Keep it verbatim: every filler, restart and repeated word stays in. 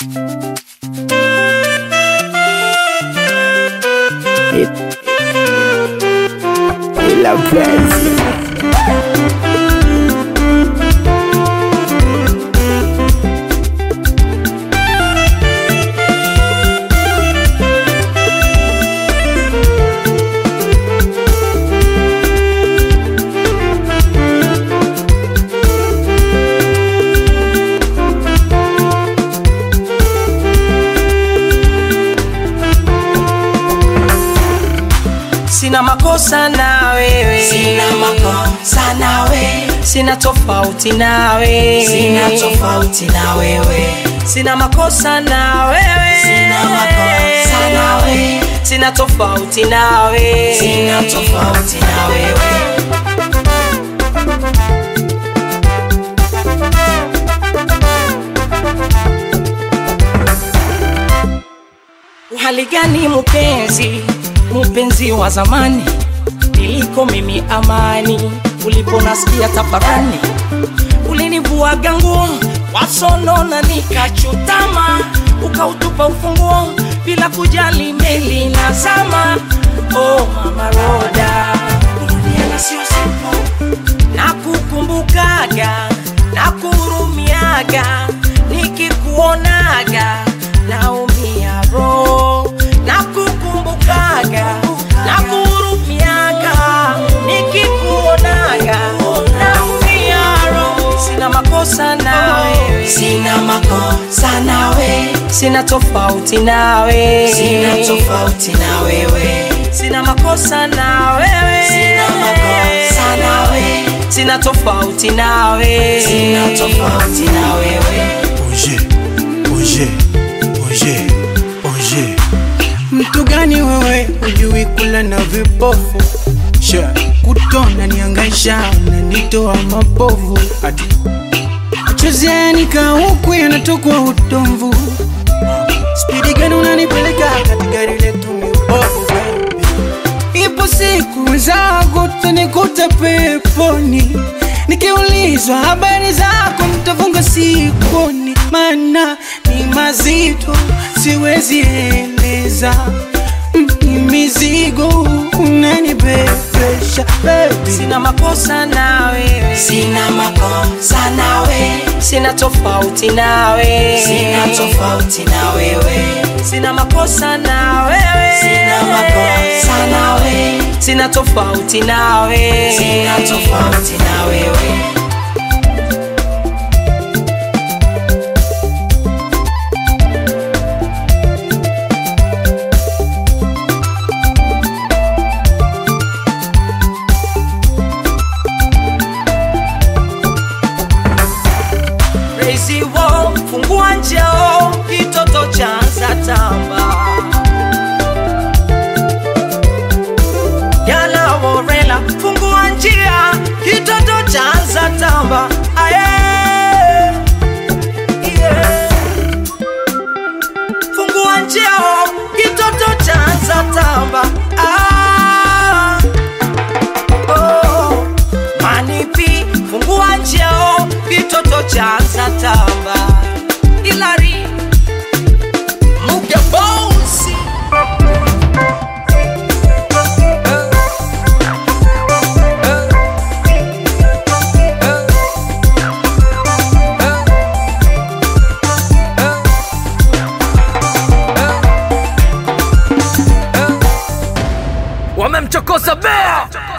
La pensi. Sina makosa na wewe, sina makosa na wewe, sina tofauti na wewe, sina tofauti na wewe, sina makosa na wewe, sina makosa na wewe, sina tofauti na wewe, sina tofauti na wewe. Uhali gani mpenzi, mpenzi wa zamani, niliko mimi amani, uliponasikia tafarani, ulinivuaga nguo wasonona nikachutama, ukautupa ufunguo bila kujali meli na zama. Oh mama Roda, urudiana sio simple, nakukumbukaga, nakuhurumiaga, nikikuonaga naumia roho, nakukumbukaga, nakuhurumiaga, nikikuonaga naumia roho. Sina makosa na wewe, sina makosa na wewe, sina tofauti na wewe, sina tofauti na wewe, sina makosa na wewe, sina makosa na wewe, sina tofauti na wewe, sina tofauti na wewe. Oje, oje, oje, oje. Mtu gani wewe ujui kula na vipofu? Sha kutona niangaisha unanitoa mapovu. Ati achezeni kauku yanatokwa utomvu. Speedy gani unanipeleka katika gari letu mibovu baby. Ipo siku zangu tunikuta peponi, nikiulizwa habari zako mtafunga sikoni, maana ni mazito siwezi eleza. Ni mizigo unanibebesha baby. Sina makosa na wewe, sina makosa na wewe, sina tofauti na wewe, sina tofauti na wewe, sina makosa na wewe, sina makosa na wewe, sina tofauti na wewe, sina tofauti na wewe. Crazy wall, fungua njoo, kitoto chanza tamba. Yala Warela, fungua njia, kitoto chanza tamba. Aye, yeah. Fungua njia, kitoto chanza tamba. Ah, oh, manipi, fungua njia, kitoto chanza tamba. Hilary Muge Bossy, Wamemchokoza bea.